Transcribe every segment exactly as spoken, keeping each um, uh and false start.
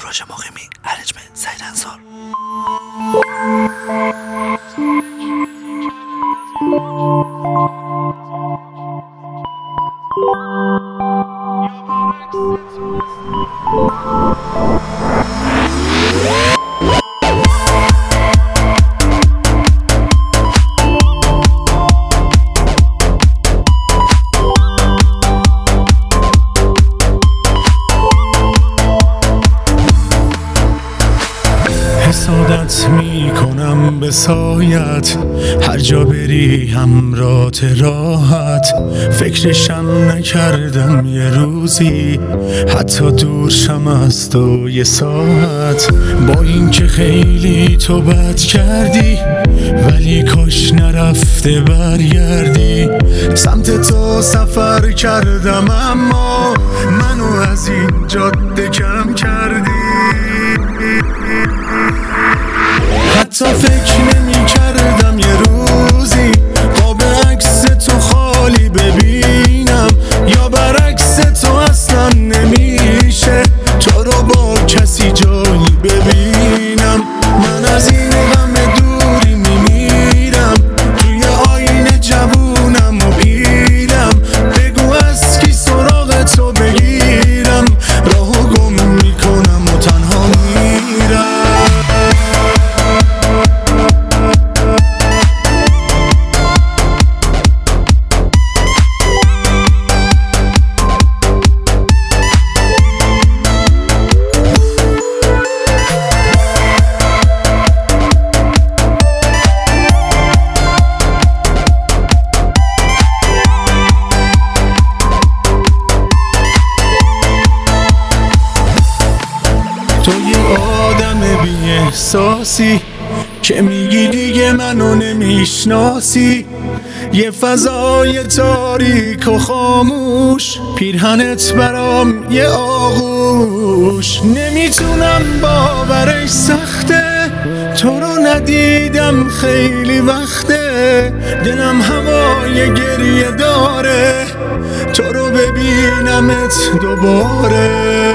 سروش مقیمی، ارنجمنت سعید انصار. حسادت می کنم به سایت، هر جا بری همراهت راحت. فکرشم نکردم یه روزی حتی دور شم از تو یه ساعت. با این که خیلی تو بد کردی ولی کاش نرفته برگردی. سمت تو سفر کردم اما منو از این جاده کم کردی. حتی فکر نمی کردم یه روزی قاب عکس تو خالی ببینم، یا برعکس تو اصلا نمیشه تو رو با کسی جایی ببینم. من از این غم دوری میمیرم، توی آینه جوونم و پیرم. بگو از کی سراغ تو بگیرم، راهو گم میکنم و تنها میرم. تو یه آدم بی احساسی که میگی دیگه منو نمیشناسی. یه فضای تاریک و خاموش، پیرهنت برام یه آغوش. نمیتونم باورش سخته تو رو ندیدم خیلی وقته. دلم هوای گریه داره تو رو ببینمت دوباره.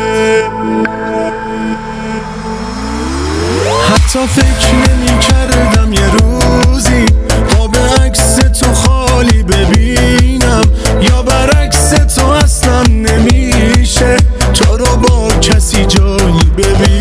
حتی فکر نمی کردم یه روزی قاب عکس تو خالی ببینم، یا برعکس تو اصلا نمیشه تو رو با کسی جایی ببینم.